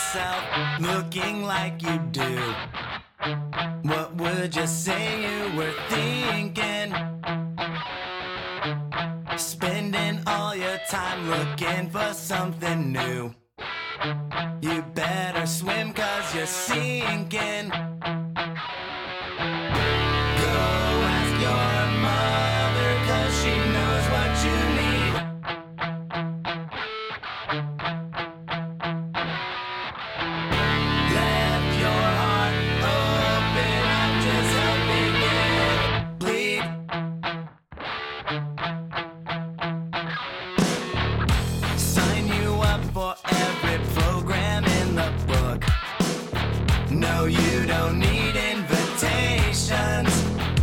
yourself looking like you do? What would you say you were thinking? Spending all your time looking for something new. You better swim 'cause you're sinking. Go ask your mother 'cause she knows what you need. Left your heart open, I'm just helping it bleed. Sign you up for every program in the book. No, you don't need invitations.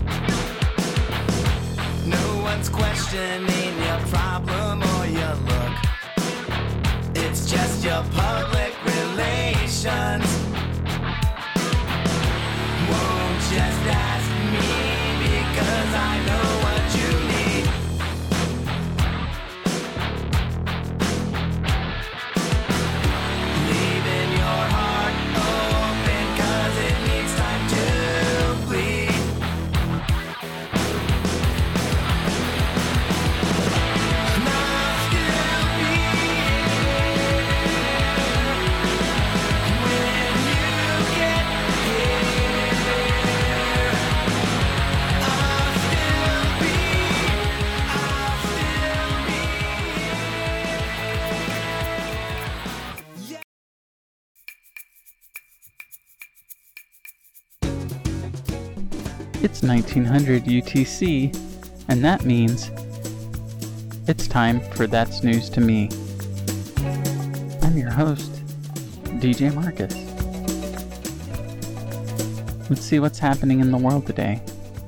No one's questioning your problem or your look. It's just your public relations. Won't just ask me because I know what you need. Leaving your heart open 'cause it needs time to bleed. And I'll still be here when you get here. I'll still be here. Yeah. It's 1900 UTC, and that means it's time for That's News to Me. I'm your host, DJ Marcus. Let's see what's happening in the world today.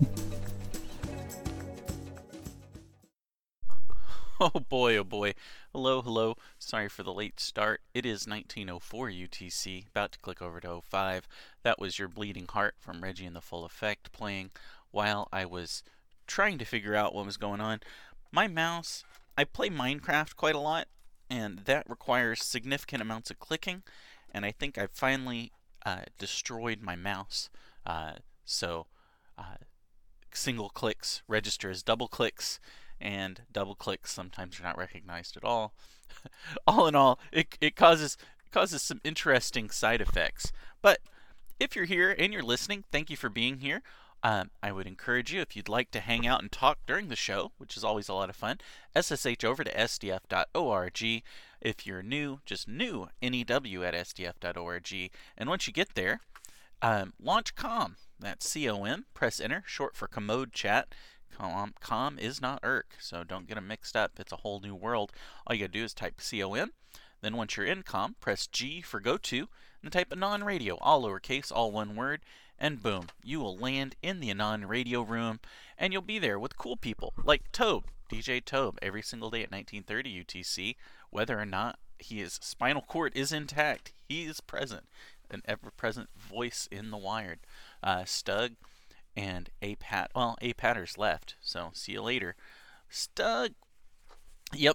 Oh boy, oh boy. Hello, hello. Sorry for the late start. It is 1904 UTC, about to click over to 05. That was Your Bleeding Heart from Reggie and the Full Effect playing while I was trying to figure out what was going on. My mouse, I play Minecraft quite a lot, and that requires significant amounts of clicking, and I think I finally destroyed my mouse. So single clicks register as double clicks, and double clicks sometimes are not recognized at all. All in all, it causes some interesting side effects. But if you're here and you're listening, thank you for being here. I would encourage you, if you'd like to hang out and talk during the show, which is always a lot of fun, SSH over to sdf.org. If you're new, just new, NEW at sdf.org. And once you get there, launch COM. That's COM. Press enter, short for Commode Chat. Com is not IRC, so don't get them mixed up. It's a whole new world. All you gotta do is type COM. Then once you're in COM, press G for go to, and type Anon Radio, all lowercase, all one word, and boom, you will land in the Anon Radio room, and you'll be there with cool people like Tobe, DJ Tobe, every single day at 1930 UTC, whether or not his spinal cord is intact. He is present, an ever-present voice in the wired. Stug and A-Pat. Well, A-Patter's left, so see you later. Stug. Yep.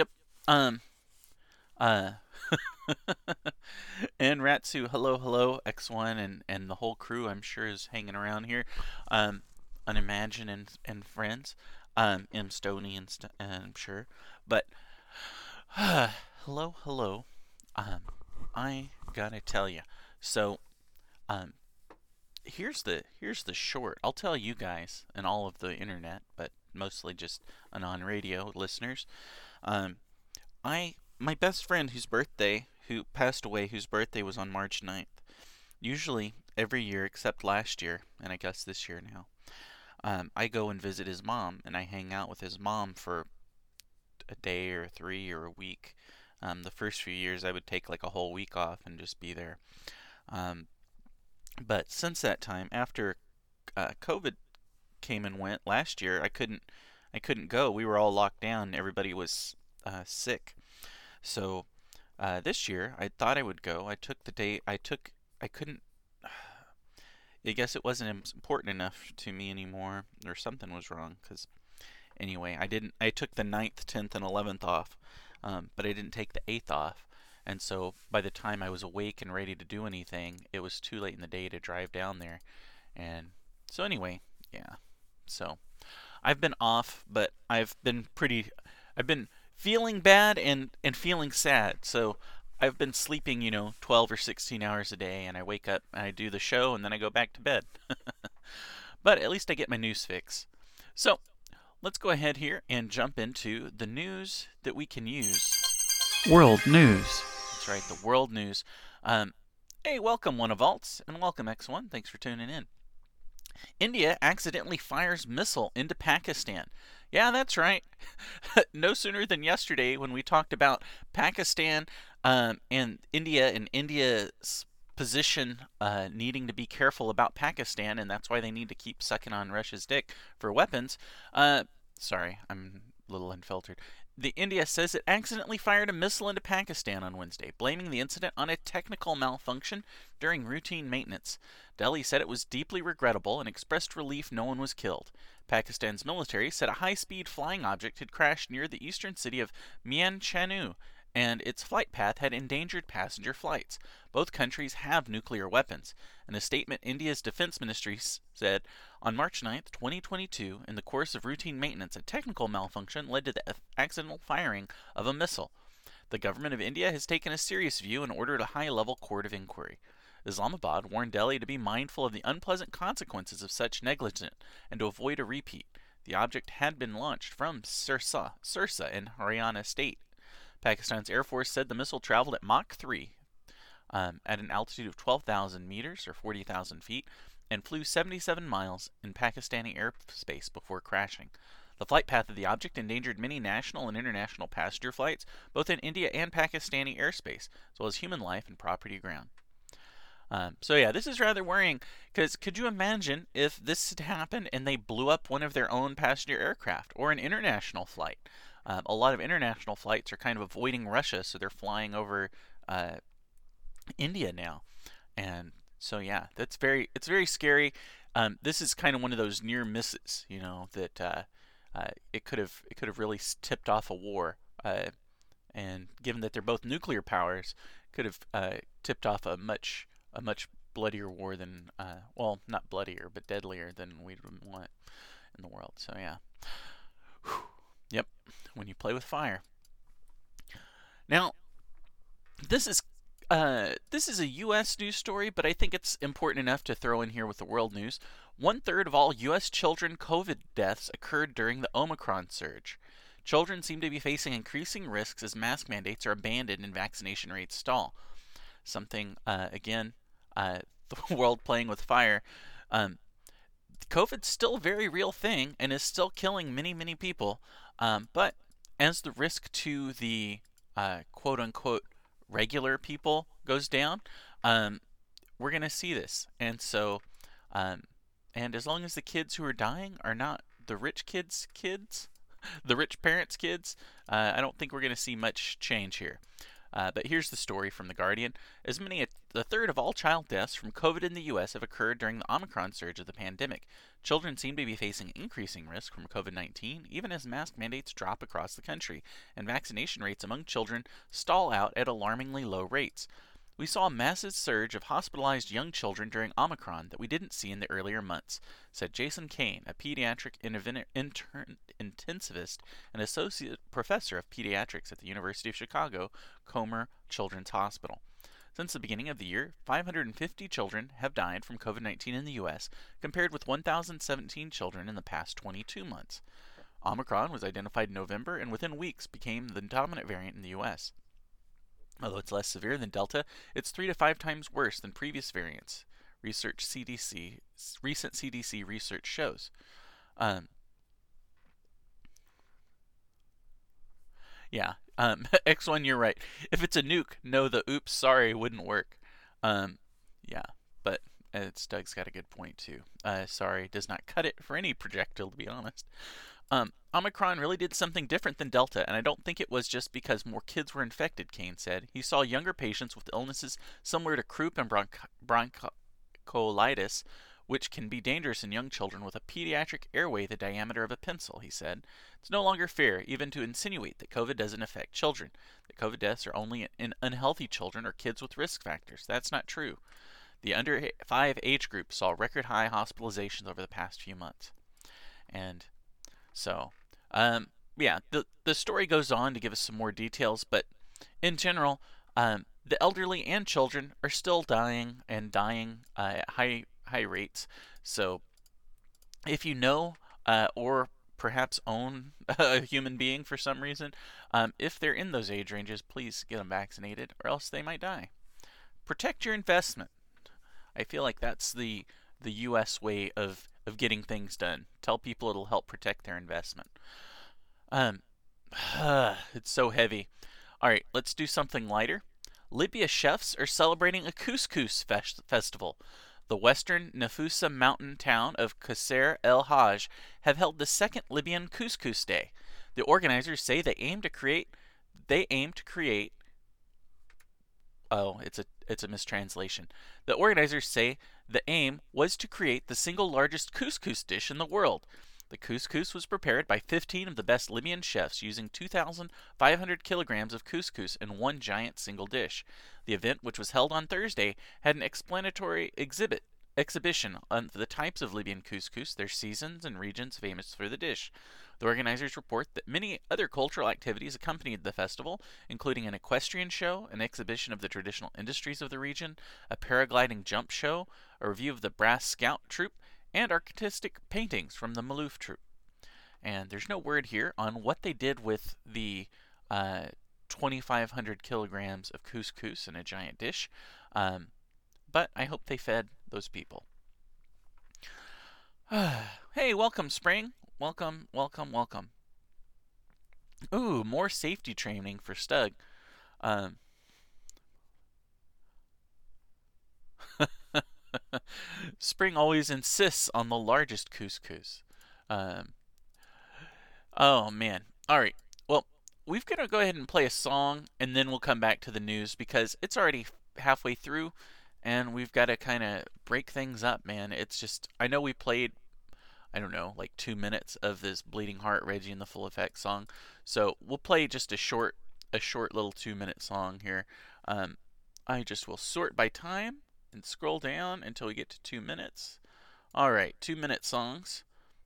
And Ratsu, hello, X1 and the whole crew, I'm sure, is hanging around here. Unimagine and friends. M. Stoney and I'm sure. But, hello. I gotta tell you. So, here's the short. I'll tell you guys and all of the internet, but mostly just Anon Radio listeners. My best friend who passed away, whose birthday was on March 9th. Usually every year except last year, and I guess this year now, I go and visit his mom, and I hang out with his mom for a day or 3 or a week. The first few years I would take like a whole week off and just be there. But since that time, after COVID came and went last year, I couldn't go. We were all locked down. Everybody was sick. So this year, I thought I would go. I took the day. I couldn't. I guess it wasn't important enough to me anymore, or something was wrong. Because anyway, I took the 9th, 10th, and 11th off, but I didn't take the 8th off. And so by the time I was awake and ready to do anything, it was too late in the day to drive down there. And so anyway, yeah. So I've been off, but I've been feeling bad and feeling sad. So I've been sleeping, 12 or 16 hours a day, and I wake up and I do the show and then I go back to bed. But at least I get my news fix. So let's go ahead here and jump into the news that we can use. World news. That's right, the world news. Hey, welcome, One of Alts, and welcome, X1. Thanks for tuning in. India accidentally fires missile into Pakistan. Yeah, that's right. No sooner than yesterday when we talked about Pakistan and India's position needing to be careful about Pakistan, and that's why they need to keep sucking on Russia's dick for weapons. Sorry, I'm a little unfiltered. The India says it accidentally fired a missile into Pakistan on Wednesday, blaming the incident on a technical malfunction during routine maintenance. Delhi said it was deeply regrettable and expressed relief no one was killed. Pakistan's military said a high-speed flying object had crashed near the eastern city of Mian Chanu, and its flight path had endangered passenger flights. Both countries have nuclear weapons. In a statement, India's defense ministry said, on March 9, 2022, in the course of routine maintenance, a technical malfunction led to the accidental firing of a missile. The government of India has taken a serious view and ordered a high-level court of inquiry. Islamabad warned Delhi to be mindful of the unpleasant consequences of such negligence and to avoid a repeat. The object had been launched from Sirsa in Haryana state. Pakistan's Air Force said the missile traveled at Mach 3 at an altitude of 12,000 meters or 40,000 feet and flew 77 miles in Pakistani airspace before crashing. The flight path of the object endangered many national and international passenger flights, both in India and Pakistani airspace, as well as human life and property ground. So yeah, this is rather worrying, because could you imagine if this had happened and they blew up one of their own passenger aircraft or an international flight? A lot of international flights are kind of avoiding Russia, so they're flying over India now, and so yeah, it's very scary. This is kind of one of those near misses, that it could have really tipped off a war, and given that they're both nuclear powers, could have tipped off a much bloodier war than well, not bloodier, but deadlier than we would want in the world. So yeah. Yep, when you play with fire. Now, this is a U.S. news story, but I think it's important enough to throw in here with the world news. 1/3 of all U.S. children COVID deaths occurred during the Omicron surge. Children seem to be facing increasing risks as mask mandates are abandoned and vaccination rates stall. Something, again, the world playing with fire. COVID's still a very real thing and is still killing many, many people. But as the risk to the quote-unquote regular people goes down, we're going to see this. And so, and as long as the kids who are dying are not the rich kids' kids, the rich parents' kids, I don't think we're going to see much change here. But here's the story from The Guardian. As many as a third of all child deaths from COVID in the U.S. have occurred during the Omicron surge of the pandemic. Children seem to be facing increasing risk from COVID-19, even as mask mandates drop across the country, and vaccination rates among children stall out at alarmingly low rates. We saw a massive surge of hospitalized young children during Omicron that we didn't see in the earlier months, said Jason Kane, a pediatric intensivist and associate professor of pediatrics at the University of Chicago Comer Children's Hospital. Since the beginning of the year, 550 children have died from COVID-19 in the U.S., compared with 1,017 children in the past 22 months. Omicron was identified in November and within weeks became the dominant variant in the U.S. Although it's less severe than Delta, it's 3 to 5 times worse than previous variants, recent CDC research shows. X1, you're right. If it's a nuke, no, the oops, sorry wouldn't work. But Doug's got a good point too. Sorry does not cut it for any projectile, to be honest. Omicron really did something different than Delta, and I don't think it was just because more kids were infected, Kane said. He saw younger patients with illnesses similar to croup and bronchiolitis which can be dangerous in young children with a pediatric airway the diameter of a pencil, he said. It's no longer fair even to insinuate that COVID doesn't affect children, that COVID deaths are only in unhealthy children or kids with risk factors. That's not true. The under 5 age group saw record high hospitalizations over the past few months. And so, yeah, the story goes on to give us some more details, but in general, the elderly and children are still dying and dying at high rates. So if you know or perhaps own a human being for some reason, if they're in those age ranges, please get them vaccinated or else they might die. Protect your investment. I feel like that's the U.S. way of getting things done. Tell people it'll help protect their investment. It's so heavy. All right, let's do something lighter. Libya chefs are celebrating a couscous festival. The western Nafusa mountain town of Qasr El Hajj have held the second Libyan Couscous Day. The organizers say they aim to create. Oh, it's a mistranslation. The organizers say the aim was to create the single largest couscous dish in the world. The couscous was prepared by 15 of the best Libyan chefs using 2,500 kilograms of couscous in one giant single dish. The event, which was held on Thursday, had an explanatory exhibition on the types of Libyan couscous, their seasons, and regions famous for the dish. The organizers report that many other cultural activities accompanied the festival, including an equestrian show, an exhibition of the traditional industries of the region, a paragliding jump show, a review of the Brass Scout Troop, and artistic paintings from the Malouf Troop. And there's no word here on what they did with the 2,500 kilograms of couscous in a giant dish, but I hope they fed those people. Hey, welcome, spring. Welcome, welcome, welcome. Ooh, more safety training for Stug. Spring always insists on the largest couscous. Oh, man. All right. Well, we're going to go ahead and play a song, and then we'll come back to the news, because it's already halfway through, and we've got to kind of break things up, man. It's just, I know we played, I don't know, like 2 minutes of this Bleeding Heart Reggie and the Full Effect song, so we'll play just a short little 2-minute song here. I just will sort by time and scroll down until we get to 2 minutes. All right, 2-minute songs.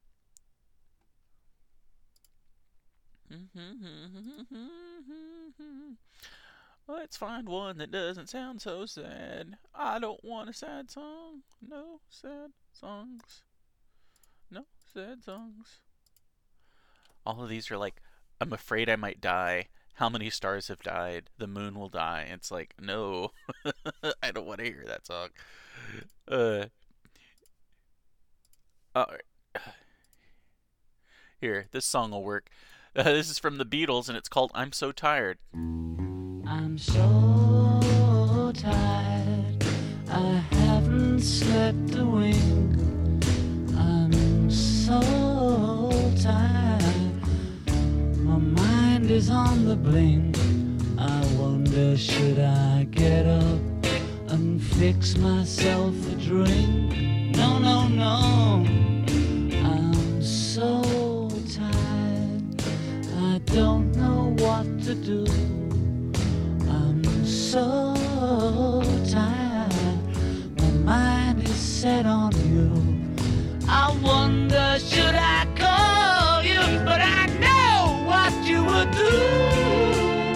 Let's find one that doesn't sound so sad. I don't want a sad song. No sad songs. No sad songs. All of these are like, I'm afraid I might die. How many stars have died? The moon will die. It's like, no. I don't want to hear that song. Alright. Here, this song will work. This is from the Beatles, and it's called I'm So Tired. I'm so tired, I haven't slept a wink. I'm so tired, my mind is on the blink. I wonder, should I get up and fix myself a drink? No, no, no, I'm so tired, I don't know what to do. I'm so tired, my mind is set on you. I wonder, should I call you? But I know what you would do.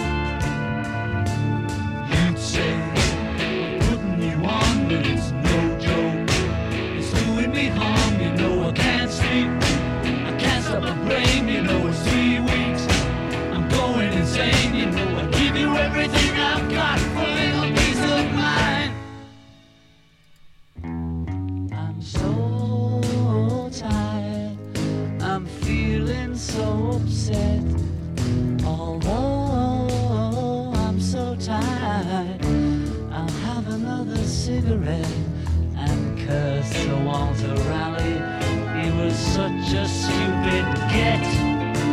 You'd say, putting you on, but it's no joke. It's doing me harm, you know I can't sleep. I can't stop my brain, you know it's 3 weeks. I'm going insane, you know I give you everything I've got for a little peace of mind. I'm so tired, I'm feeling so upset. Although I'm so tired, I'll have another cigarette and curse Sir Walter Raleigh. He was such a stupid get.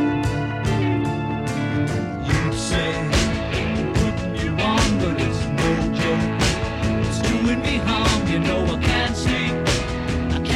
You'd say, putting you on, but it's no joke. It's doing me harm, you know I can't sleep. I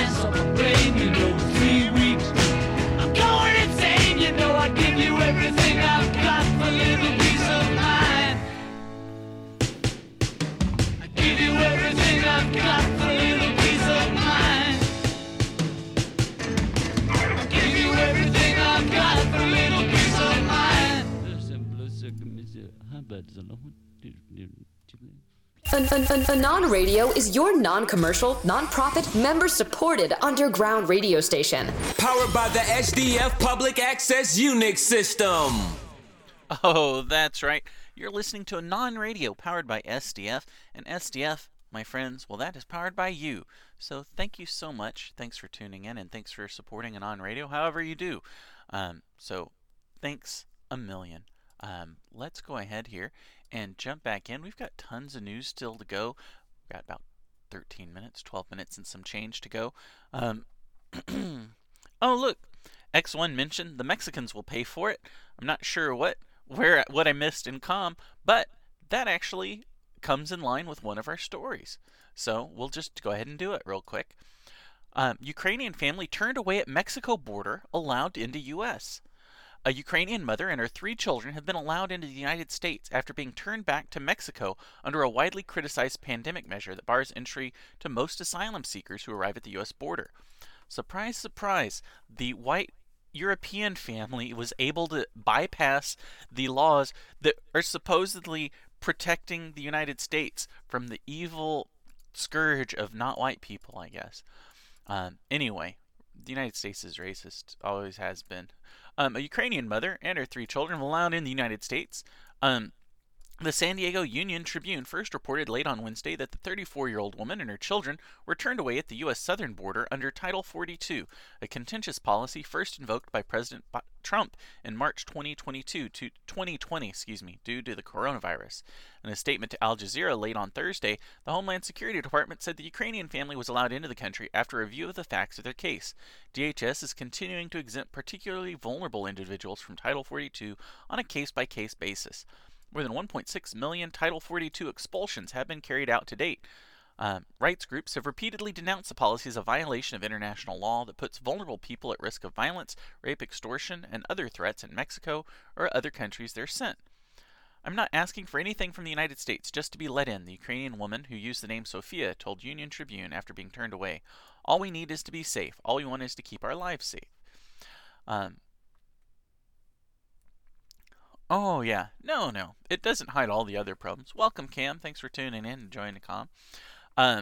Anon Radio is your non-commercial, non-profit, member-supported underground radio station. Powered by the SDF Public Access Unix system. Oh, that's right. You're listening to Anon Radio powered by SDF, and SDF, my friends, well, that is powered by you. So thank you so much. Thanks for tuning in, and thanks for supporting Anon Radio, however you do. So thanks a million. Let's go ahead here and jump back in. We've got tons of news still to go. We've got about 13 minutes, 12 minutes, and some change to go. Oh, look. X1 mentioned the Mexicans will pay for it. I'm not sure what I missed in comm, but that actually comes in line with one of our stories. So we'll just go ahead and do it real quick. Ukrainian family turned away at Mexico border, allowed into U.S. A Ukrainian mother and her 3 children have been allowed into the United States after being turned back to Mexico under a widely criticized pandemic measure that bars entry to most asylum seekers who arrive at the U.S. border. Surprise, surprise, the white European family was able to bypass the laws that are supposedly protecting the United States from the evil scourge of not white people, I guess. Anyway, the United States is racist, always has been. A Ukrainian mother and her 3 children were allowed in the United States. The San Diego Union Tribune first reported late on Wednesday that the 34-year-old woman and her children were turned away at the U.S. southern border under Title 42, a contentious policy first invoked by President Trump in March 2020, due to the coronavirus. In a statement to Al Jazeera late on Thursday, the Homeland Security Department said the Ukrainian family was allowed into the country after a review of the facts of their case. DHS is continuing to exempt particularly vulnerable individuals from Title 42 on a case-by-case basis. More than 1.6 million Title 42 expulsions have been carried out to date. Rights groups have repeatedly denounced the policy as a violation of international law that puts vulnerable people at risk of violence, rape, extortion, and other threats in Mexico or other countries they're sent. I'm not asking for anything from the United States, just to be let in, the Ukrainian woman who used the name Sophia told Union Tribune after being turned away. All we need is to be safe. All we want is to keep our lives safe. Oh, yeah. No. It doesn't hide all the other problems. Welcome, Cam. Thanks for tuning in and joining the comm. A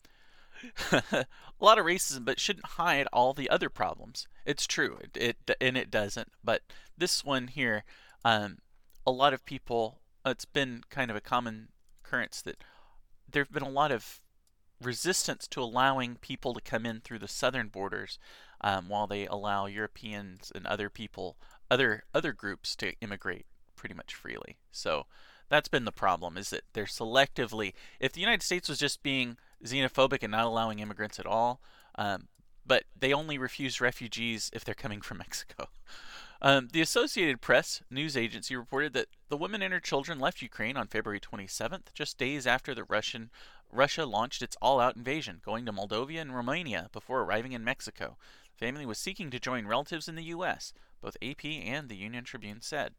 lot of racism, but shouldn't hide all the other problems. It's true. It doesn't. But this one here, a lot of people, it's been kind of a common occurrence that there have been a lot of resistance to allowing people to come in through the southern borders while they allow Europeans and other people, other groups to immigrate pretty much freely. So that's been the problem, is that they're selectively, if the United States was just being xenophobic and not allowing immigrants at all, but they only refuse refugees if they're coming from Mexico. The Associated Press news agency reported that the woman and her children left Ukraine on February 27th, just days after Russia launched its all-out invasion, going to Moldova and Romania before arriving in Mexico. The family was seeking to join relatives in the U.S., both AP and the Union Tribune said.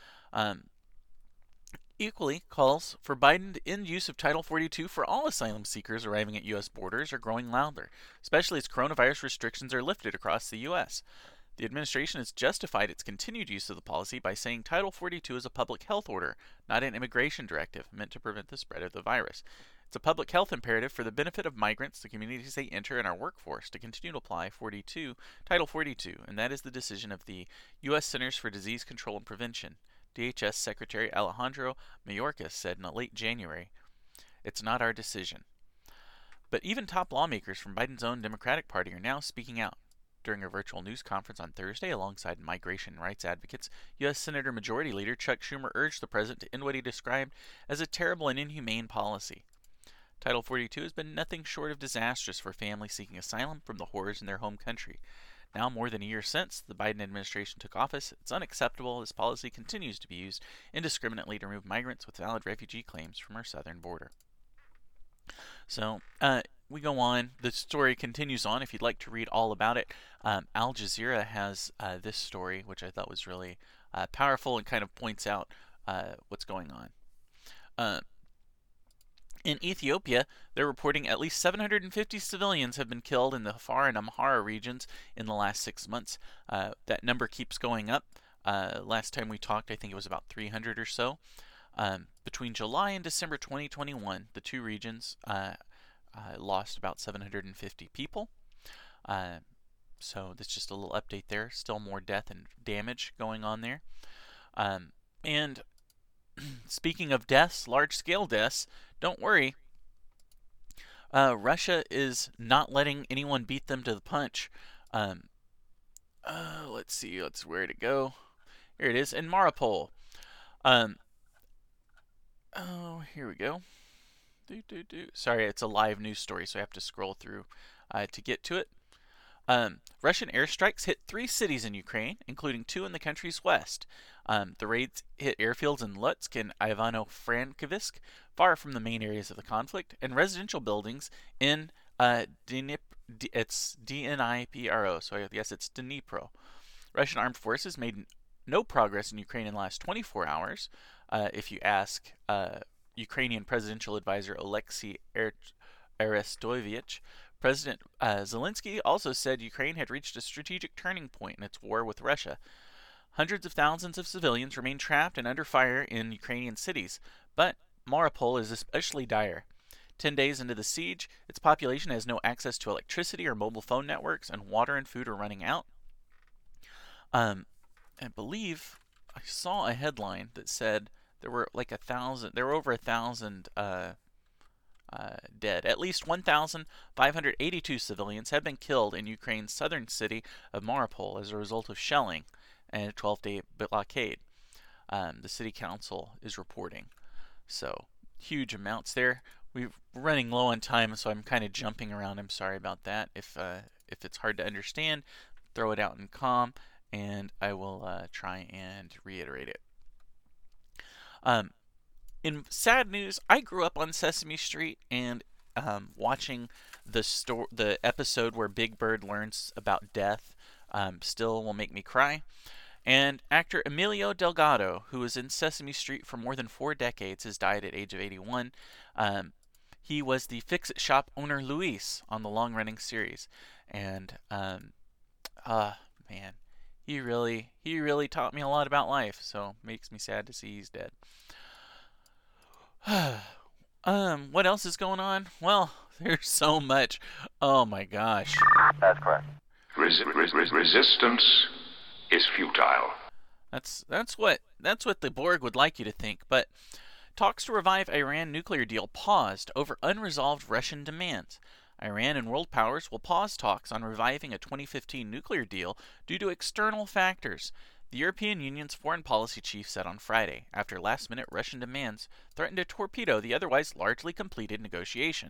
Equally, calls for Biden to end use of Title 42 for all asylum seekers arriving at U.S. borders are growing louder, especially as coronavirus restrictions are lifted across the U.S. The administration has justified its continued use of the policy by saying Title 42 is a public health order, not an immigration directive meant to prevent the spread of the virus. It's a public health imperative for the benefit of migrants, the communities they enter, and our workforce to continue to apply Title 42, and that is the decision of the U.S. Centers for Disease Control and Prevention. DHS Secretary Alejandro Mayorkas said in late January, "It's not our decision." But even top lawmakers from Biden's own Democratic Party are now speaking out. During a virtual news conference on Thursday alongside migration rights advocates, U.S. Senator Majority Leader Chuck Schumer urged the president to end what he described as a terrible and inhumane policy. Title 42 has been nothing short of disastrous for families seeking asylum from the horrors in their home country. Now, more than a year since the Biden administration took office, it's unacceptable this policy continues to be used indiscriminately to remove migrants with valid refugee claims from our southern border. So, we go on. The story continues on. If you'd like to read all about it, Al Jazeera has this story, which I thought was really powerful and kind of points out what's going on. In Ethiopia, they're reporting at least 750 civilians have been killed in the Afar and Amhara regions in the last 6 months. That number keeps going up. Last time we talked, I think it was about 300 or so. Between July and December 2021, the two regions lost about 750 people. So that's just a little update there. Still more death and damage going on there. And speaking of deaths, large-scale deaths, don't worry. Russia is not letting anyone beat them to the punch. Let's see, where to go. Here it is, in Mariupol. Here we go. Sorry, it's a live news story, so I have to scroll through to get to it. Russian airstrikes hit 3 cities in Ukraine, including 2 in the country's west. The raids hit airfields in Lutsk and Ivano-Frankivsk, far from the main areas of the conflict, and residential buildings in it's Dnipro, so I guess it's Dnipro. Russian armed forces made no progress in Ukraine in the last 24 hours, if you ask Ukrainian presidential advisor Oleksiy Arestovich. President Zelensky also said Ukraine had reached a strategic turning point in its war with Russia. Hundreds of thousands of civilians remain trapped and under fire in Ukrainian cities, but Mariupol is especially dire. 10 days into the siege, its population has no access to electricity or mobile phone networks, and water and food are running out. I believe I saw a headline that said there were over 1,000 dead. At least 1,582 civilians have been killed in Ukraine's southern city of Mariupol as a result of shelling and a 12-day blockade. The city council is reporting. So, huge amounts there. We're running low on time, so I'm kind of jumping around. I'm sorry about that. If it's hard to understand, throw it out in calm, and I will try and reiterate it. In sad news, I grew up on Sesame Street, and watching the episode where Big Bird learns about death still will make me cry. And actor Emilio Delgado, who was in Sesame Street for more than 4 decades, has died at age of 81. He was the Fix-It shop owner Luis on the long-running series, and man, he really taught me a lot about life. So makes me sad to see he's dead. What else is going on? Well, there's so much. Oh my gosh. That's correct. Resistance is futile. That's what the Borg would like you to think, but talks to revive Iran nuclear deal paused over unresolved Russian demands. Iran and world powers will pause talks on reviving a 2015 nuclear deal due to external factors. The European Union's foreign policy chief said on Friday, after last-minute Russian demands threatened to torpedo the otherwise largely completed negotiation.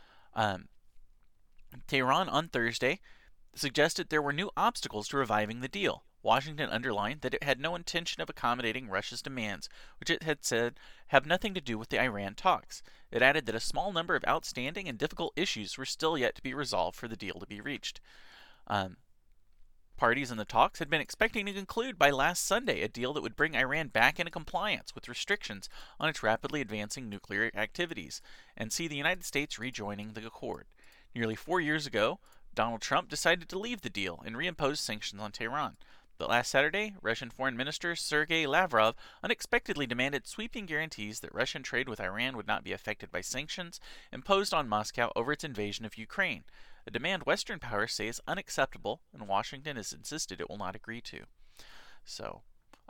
Tehran on Thursday suggested there were new obstacles to reviving the deal. Washington underlined that it had no intention of accommodating Russia's demands, which it had said have nothing to do with the Iran talks. It added that a small number of outstanding and difficult issues were still yet to be resolved for the deal to be reached. Parties in the talks had been expecting to conclude by last Sunday a deal that would bring Iran back into compliance with restrictions on its rapidly advancing nuclear activities and see the United States rejoining the accord. Nearly 4 years ago, Donald Trump decided to leave the deal and reimpose sanctions on Tehran. But last Saturday, Russian Foreign Minister Sergei Lavrov unexpectedly demanded sweeping guarantees that Russian trade with Iran would not be affected by sanctions imposed on Moscow over its invasion of Ukraine, a demand Western powers say is unacceptable and Washington has insisted it will not agree to. So,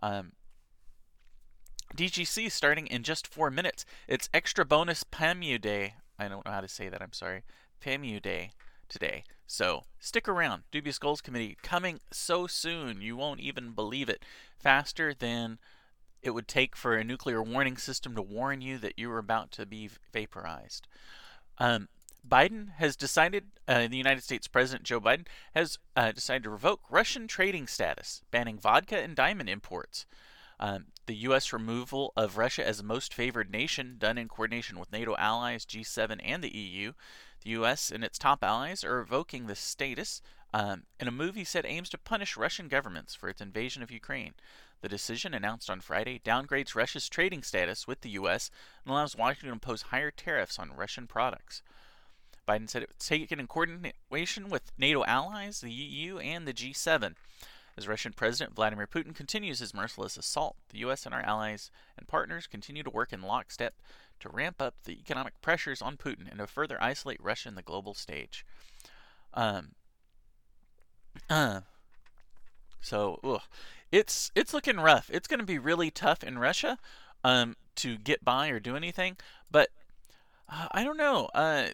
DGC starting in just 4 minutes. It's extra bonus PAMU Day. I don't know how to say that, I'm sorry. PAMU Day today. So, stick around. Dubious Skulls Committee coming so soon, you won't even believe it. Faster than it would take for a nuclear warning system to warn you that you were about to be vaporized. Biden has decided, the United States President Joe Biden has decided to revoke Russian trading status, banning vodka and diamond imports. The U.S. removal of Russia as a most favored nation, done in coordination with NATO allies, G7, and the EU. The U.S. and its top allies are revoking this status in a move he said aims to punish Russian governments for its invasion of Ukraine. The decision, announced on Friday, downgrades Russia's trading status with the U.S. and allows Washington to impose higher tariffs on Russian products. Biden said it was taken in coordination with NATO allies, the EU, and the G7. As Russian President Vladimir Putin continues his merciless assault, the U.S. and our allies and partners continue to work in lockstep to ramp up the economic pressures on Putin and to further isolate Russia in the global stage. So it's looking rough. It's going to be really tough in Russia to get by or do anything. But I don't know.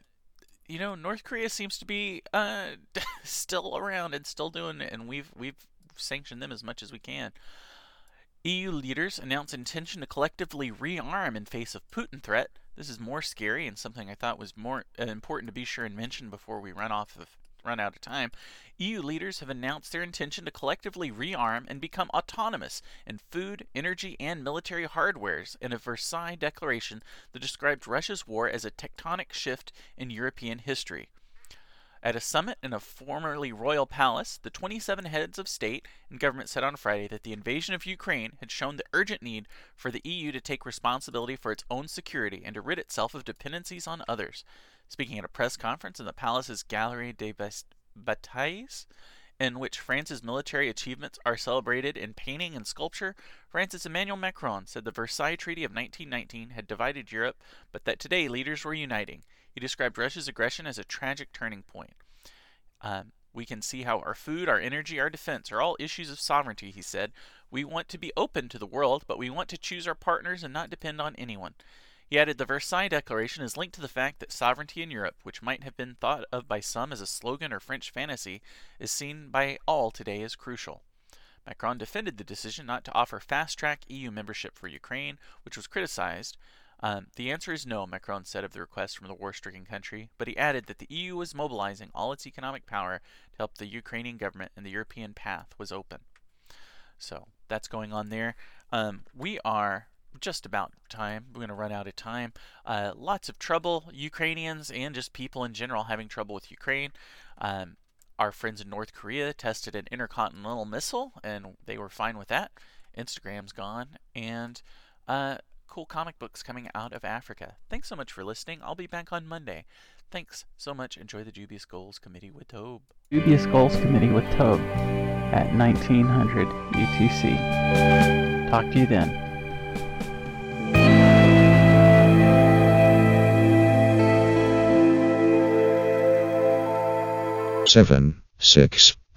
North Korea seems to be still around and still doing it, and we've sanctioned them as much as we can. EU leaders announce intention to collectively rearm in face of Putin threat. This is more scary and something I thought was more important to be sure and mention before we run out of time. EU leaders have announced their intention to collectively rearm and become autonomous in food, energy, and military hardwares in a Versailles declaration that described Russia's war as a tectonic shift in European history. At a summit in a formerly royal palace, the 27 heads of state and government said on Friday that the invasion of Ukraine had shown the urgent need for the EU to take responsibility for its own security and to rid itself of dependencies on others. Speaking at a press conference in the palace's Galerie des Batailles, in which France's military achievements are celebrated in painting and sculpture, France's Emmanuel Macron said the Versailles Treaty of 1919 had divided Europe, but that today leaders were uniting. He described Russia's aggression as a tragic turning point. We can see how our food, our energy, our defense are all issues of sovereignty, he said. We want to be open to the world, but we want to choose our partners and not depend on anyone. He added the Versailles Declaration is linked to the fact that sovereignty in Europe, which might have been thought of by some as a slogan or French fantasy, is seen by all today as crucial. Macron defended the decision not to offer fast-track EU membership for Ukraine, which was criticized. The answer is no, Macron said of the request from the war-stricken country, but he added that the EU was mobilizing all its economic power to help the Ukrainian government and the European path was open. So that's going on there. We are just about time. We're going to run out of time. Lots of trouble, Ukrainians and just people in general having trouble with Ukraine. Our friends in North Korea tested an intercontinental missile, and they were fine with that. Instagram's gone, and cool comic books coming out of Africa. Thanks so much for listening. I'll be back on Monday. Thanks so much. Enjoy the Dubious Goals Committee with Tobe. Dubious Goals Committee with Tobe at 1900 UTC. Talk to you then. 7, 6.